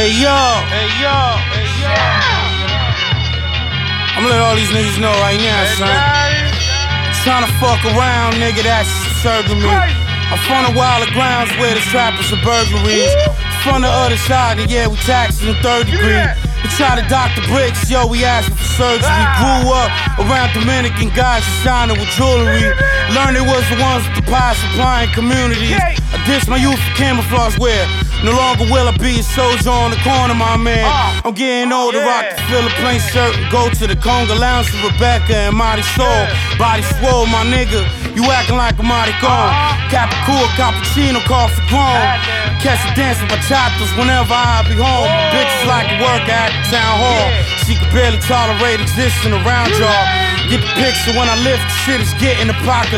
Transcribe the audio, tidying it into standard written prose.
Hey yo, I'ma let all these niggas know right now, son. Tryna fuck around, nigga, that's serving me. I'm from the wilder grounds where the trappers are burglaries. From the other side, and yeah, we taxing in third degree. We try to dock the bricks, yo, we asking for surgery. Grew up around Dominican guys shining with jewelry. Learned it was the ones with the pie supplying communities. I ditched my youth for camouflage wear. No longer will I be a soldier on the corner, my man. I'm getting older, rock the Philippine shirt and go to the Conga Lounge for Rebecca and Mighty Soul. Body swole, my nigga, you acting like a mighty gone. Capicua, cappuccino, coffee grown. Catch her dancing bachatas whenever I be home. Bitches like to work at the town hall. She can barely tolerate existing around y'all. Get the picture when I lift, the shit is getting apocalyptic.